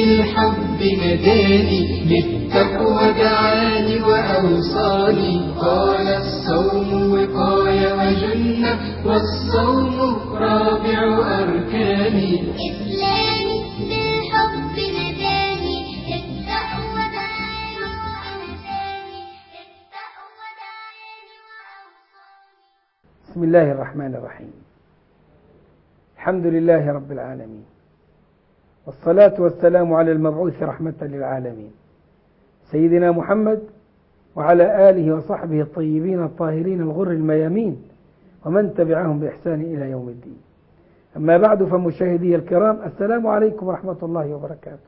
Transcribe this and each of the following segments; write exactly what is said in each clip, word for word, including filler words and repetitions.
بالحب نداني، للتقوى دعاني وأوصاني. قال الصوم وقاية وجنة، والصوم رابع أركاني. إسلامي بالحب نداني، للتقوى دعاني وأوصاني. للتقوى دعاني وأوصاني. بسم الله الرحمن الرحيم. الحمد لله رب العالمين، والصلاة والسلام على المبعوث رحمة للعالمين سيدنا محمد وعلى آله وصحبه الطيبين الطاهرين الغر الميامين، ومن تبعهم بإحسان إلى يوم الدين. أما بعد، فمشاهدي الكرام، السلام عليكم ورحمة الله وبركاته.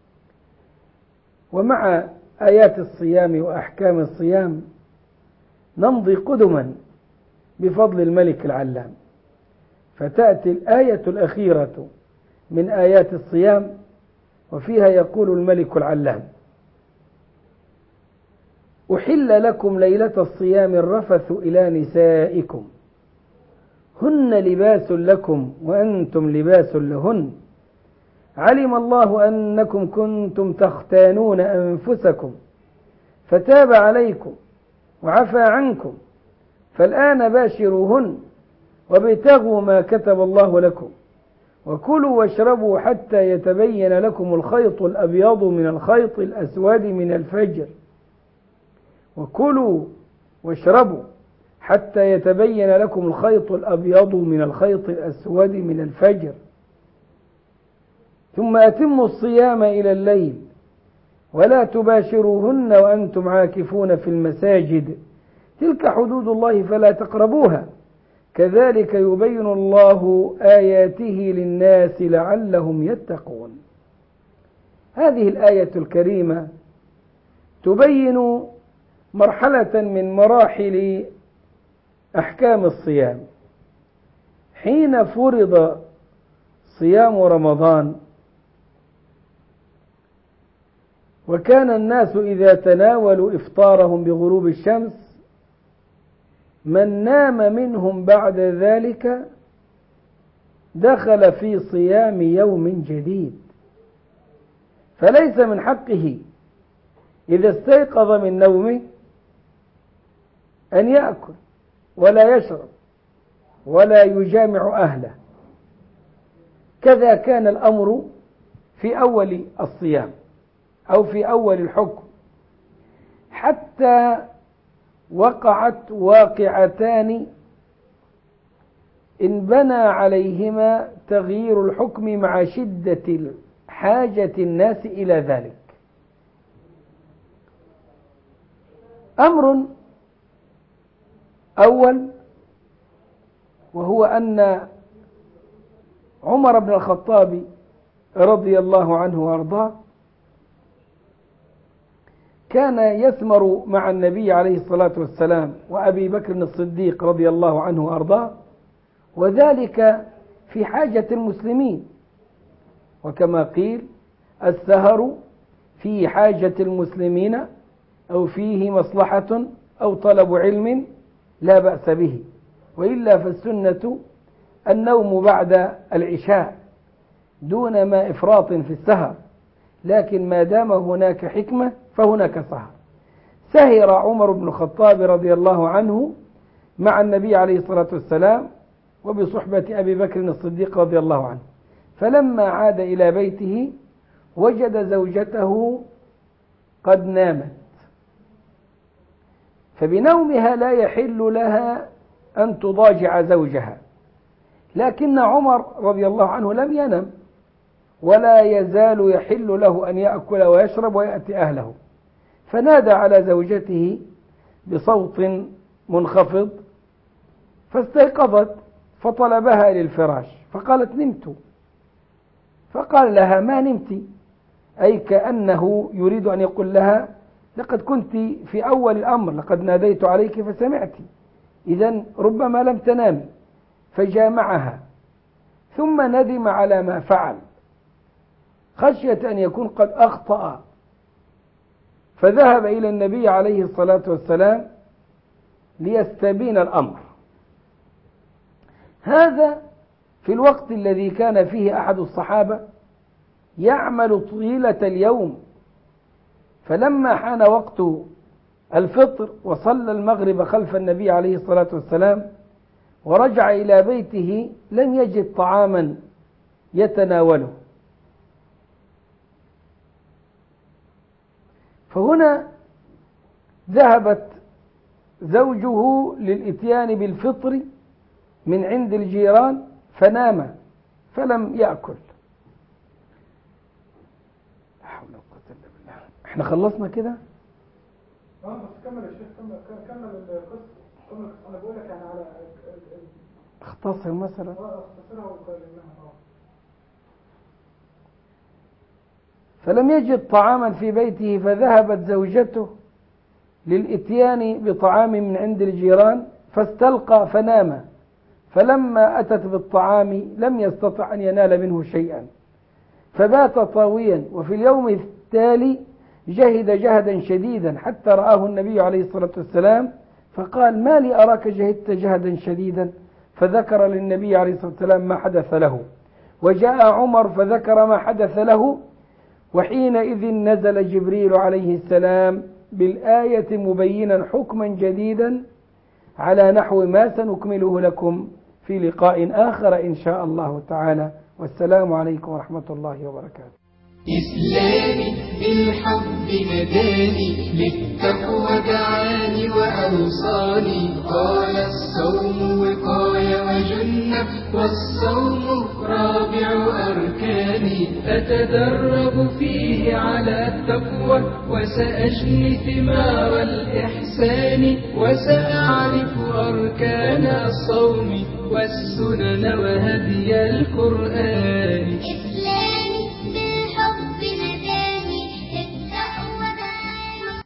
ومع آيات الصيام وأحكام الصيام نمضي قدما بفضل الملك العلام، فتأتي الآية الأخيرة من آيات الصيام، وفيها يقول الملك العلام: أحل لكم ليلة الصيام الرفث إلى نسائكم هن لباس لكم وأنتم لباس لهن، علم الله أنكم كنتم تختانون أنفسكم فتاب عليكم وعفى عنكم، فالآن باشروهن وابتغوا ما كتب الله لكم، وكلوا واشربوا حتى يتبين لكم الخيط الأبيض من الخيط الأسود من الفجر وكلوا واشربوا حتى يتبين لكم الخيط الأبيض من الخيط الأسود من الفجر، ثم أتموا الصيام إلى الليل ولا تباشروهن وأنتم عاكفون في المساجد، تلك حدود الله فلا تقربوها، كذلك يبين الله آياته للناس لعلهم يتقون. هذه الآية الكريمة تبين مرحلة من مراحل أحكام الصيام. حين فرض صيام رمضان وكان الناس إذا تناولوا إفطارهم بغروب الشمس، من نام منهم بعد ذلك دخل في صيام يوم جديد، فليس من حقه إذا استيقظ من نومه أن يأكل ولا يشرب ولا يجامع أهله. كذا كان الأمر في أول الصيام أو في أول الحكم، حتى وقعت واقعتان انبنى عليهما تغيير الحكم مع شدة حاجة الناس إلى ذلك. أمر أول، وهو أن عمر بن الخطاب رضي الله عنه وأرضاه كان يثمر مع النبي عليه الصلاة والسلام وأبي بكر الصديق رضي الله عنه وأرضاه، وذلك في حاجة المسلمين، وكما قيل: السهر في حاجة المسلمين أو فيه مصلحة أو طلب علم لا بأس به، وإلا فالسنة النوم بعد العشاء دون ما إفراط في السهر، لكن ما دام هناك حكمة فهناك سهر. سهر عمر بن الخطاب رضي الله عنه مع النبي عليه الصلاة والسلام وبصحبة أبي بكر الصديق رضي الله عنه، فلما عاد إلى بيته وجد زوجته قد نامت، فبنومها لا يحل لها أن تضاجع زوجها، لكن عمر رضي الله عنه لم ينم ولا يزال يحل له أن يأكل ويشرب ويأتي أهله، فنادى على زوجته بصوت منخفض فاستيقظت فطلبها للفراش، فقالت: نمت. فقال لها: ما نمت، أي كأنه يريد أن يقول لها: لقد كنت في أول الأمر، لقد ناديت عليك فسمعت، إذن ربما لم تنامي. فجامعها، ثم ندم على ما فعل خشية أن يكون قد أخطأ، فذهب إلى النبي عليه الصلاة والسلام ليستبين الأمر. هذا في الوقت الذي كان فيه أحد الصحابة يعمل طيلة اليوم، فلما حان وقت الفطر وصلى المغرب خلف النبي عليه الصلاة والسلام ورجع إلى بيته لم يجد طعاما يتناوله. فهنا ذهبت زوجه للإتيان بالفطر من عند الجيران فنام فلم يأكل. لا حول ولا قوة إلا بالله. احنا خلصنا كده؟ اه بس كمل يا شيخ، كمل كمل القصة، كمل القصة. انا بقول لك يعني على اختصر مثلا. اه اختصرها وكلمناها. فلم يجد طعاما في بيته فذهبت زوجته للإتيان بطعام من عند الجيران فاستلقى فنام، فلما أتت بالطعام لم يستطع أن ينال منه شيئا فبات طاويا. وفي اليوم التالي جهد جهدا شديدا حتى رآه النبي عليه الصلاة والسلام فقال: ما لي أراك جهدت جهدا شديدا؟ فذكر للنبي عليه الصلاة والسلام ما حدث له، وجاء عمر فذكر ما حدث له، وحينئذ نزل جبريل عليه السلام بالآية مبينا حكما جديدا على نحو ما سنكمله لكم في لقاء آخر إن شاء الله تعالى، والسلام عليكم ورحمة الله وبركاته. إسلامي بالحب نداني، للتقوى دعاني وأوصاني. قال الصوم وقاية وجنة، والصوم رابع أركاني. أتدرب فيه على التقوى، وسأجني ثمار الإحسان، وسأعرف أركان الصوم والسنن وهدي القرآن.